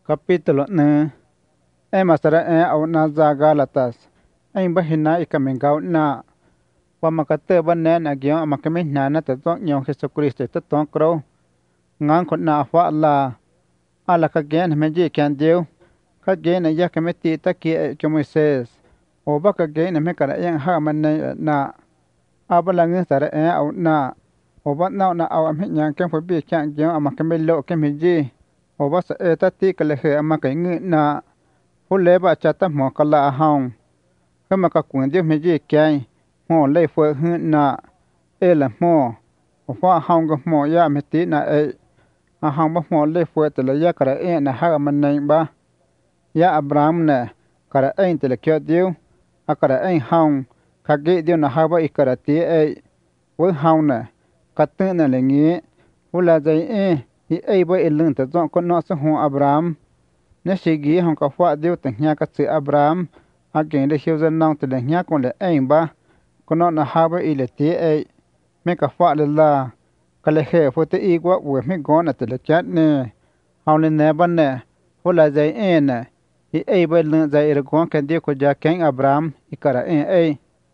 Capítulo 1. Emasara au na za Galatas. Ein bahina ikamengau na. Wamakate bane na gion amakamina na tato nyon Jesucristo tato kro. Ngang kon na fa la. Ala ka gen meji kan diu. Ka gen ya kameti taki ke Moises. O ba ka gen me kara yang ha man na. Abala ngi sara au na. O ba na au am nyang ken fo bi kan gion amakamelo ke meji. O ba sa tati kalehe amakai ngi na. Hule ba chata mo kala hong. Kama ka kun diu meji kai. Mo le fo hu na. Ela mo. O fa hong go mo ya meti na a hong ba mo le fo te la ya kara na ha man nei ba. Ya Abraham na kara te le kyo diu. A kara hong. Ka ge diu na ha ba ikara ti wo hong na. Ka tu na le ngi. Hula zai i ba ilung te zon ko no sa ho Abraham. Nếu sĩ ghi hông có phát điêu tình nhà các sự Abraham, à kênh để hiểu dân nông từ lệ nhà con lệ anh ba, con nó hạ bá ý lệ tí mấy cả phát lệ là, cả lệ hệ phụ tế ý quá uế mấy gõ nà từ lệ chát nè, hông lệ nè bắn nè, hô là dạy nè, ý bá lưng dạy ý gõ kênh điêu của gia kênh Abraham, ý cả ra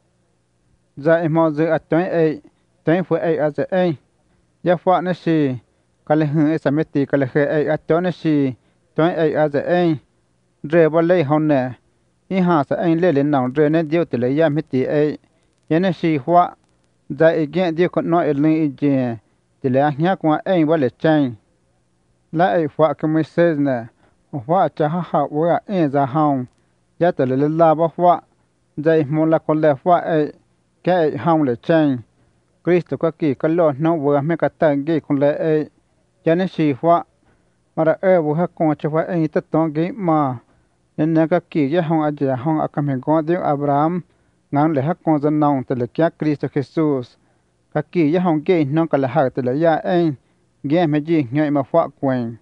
dạy mò dự ạch tối phụ à dạy gia phát nè xì, cả lệ hương sa mê tì cả lệ hệ ạch tối nè xì, tối à dạy rê bà lê hông nè, ý hà sa lê lên nòng rê nè điêu tì lê ya mê tì yá nè xì hóa, dạy ý ghen điêu con nói ý lưng ý dì, tì lê nhá qua bà lê chanh. Lá hóa kê mê sê nè, hóa chá hà hà uế ra hông, yá tì lê la bà hóa, dạy mô la con lê hóa kê hông lê chanh. Cristo có kỳ có lô nông vừa mê cả tầng ghi con lê yá nè xì hóa, mà ra vô hát con cho phải tất toán ghế mà nên nè các kỳ giá hông ajá hông akam hèn con điêu Abraham ngang lệ hát con dân nông từ lệ kia Cristo Jesus các kỳ giá hông ghế nông cả lệ hạc từ lệ ya ghé mê gì ngại mà phá quen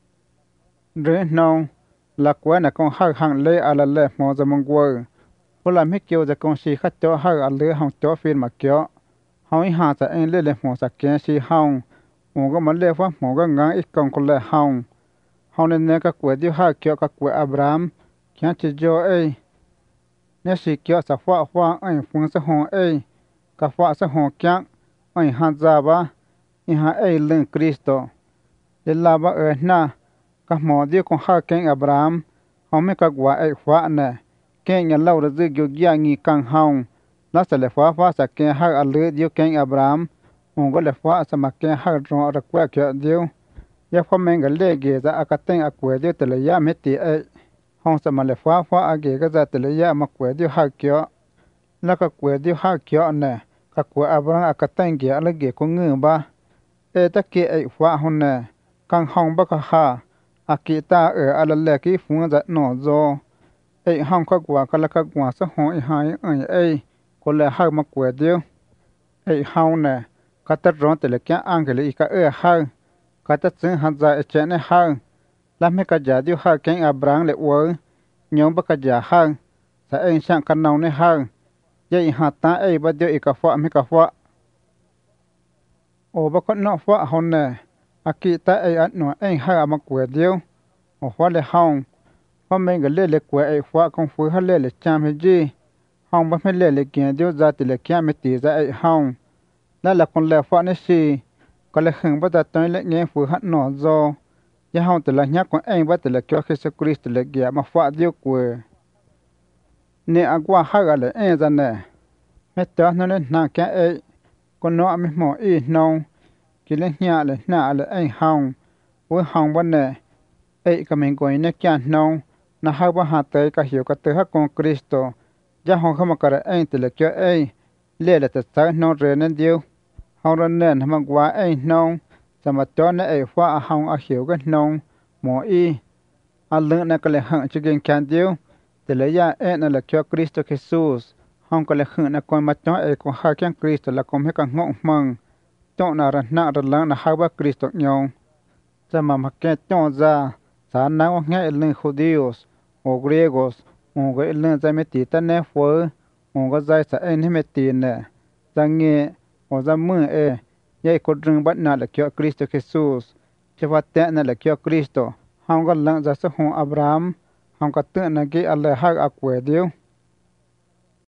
rễ nông là quên là con hạc hàng lệ à là lệ mò ra mong quơ vô làm hết kiều ra con xì khát cho hạc à lệ hông cho phiên mà kiều hông ý hạ sa lệ lệ mò sa kén xì hông mò có mà lệ phá mò có ngang ít con lệ hông hông nên các quế điêu hạ kiều các quế Abraham kén chỉ cho nếu sĩ kiều sa phá phương sa hông các phá sa hông kén hạn ra ba hạ lưng Cristo để la ba na các mò điêu con hạ kén Abraham hông mấy các quế phá nè kén nhà lâu ra dư kiều gia nghi căng hông lá sa lệ phá sa kén hạ à lư điêu kén Abraham hông có lệ phá sa mà kén hạ rong ra quế kiều điêu ya phá mình cái lệ ghê ra các tên à quế điêu từ lệ ya mê tì hông sa mà lệ phá à ghê cái ra từ lệ ya mà quế điêu hạ kiều là các quế điêu hạ kiều nè các quế Abraham à các tên ghê là ghê con ngư ba ta kia phá hông nè căng hông ba các hạ à kỳ ta à là lệ kí phung ra nọ do hông các quế là các quế sa hông hai có lệ hạ mà quế điêu hông nè các tất rong từ lệ kia ăn cái lệ cái hạ các tất sinh hạt ra chén này hạ làm mấy cái giá điêu hạ kén Abraham lệ uớ nhóm bác cái giá hạ sa sang căn nông này hạ vậy hạt ta bắt điêu cái phạ mấy cái phạ ô bác con nọ phạ hòn nè à kỳ ta ăn nọ hạ mà quẹt điêu ô phạ lệ hông phạ mình cái lệ quẹt phạ con phứ hạ lệ chăm hết gì hông bác mấy lệ kia điêu ra từ lệ kia mấy tỷ ra hông là con lệ phạ này xì có lẽ hưng bắt đầu lệ nghe phứ hạ nọ do ya hông từ là nhắc con bắt từ là kêu Jesus từ là kia mà phá điêu quê nè qua hai cái là ra nè mấy tớ nó lên nàng cái con nó mới mò nông chỉ lên nhà là nã là hông với hông bên nè cái mình gọi nè kia nông nó hai ba hạt tới cái hiểu cái từ hát con Cristo ya hông không có cái từ là kêu lệ là từ sáng nó rồi nên điêu hông rồi nè mà qua nông sa mà cho nè phá hông hiểu cái nông mò lưng nè cái lệ hạng cho gen can điêu từ lệ ya nè là kêu Cristo Jesus hông cái lệ hạng nè con mà cho con hai kén Cristo là con hết cả ngọng măng cho nà ra nà ra lăng nà hai ba Cristo nhau sa mà cái cho ra sa nà nghe lưng Judios o Griegos o cái lưng za mê tì ta nè phơ o cái za sa mê tì nè za nghe o za mưa vậy có rừng bắt nà là kêu Cristo Jesus cho phát tệ nè là kêu Cristo hong có lăng giả số hong Abraham hong có tượng là cái Allah hak akwe điêu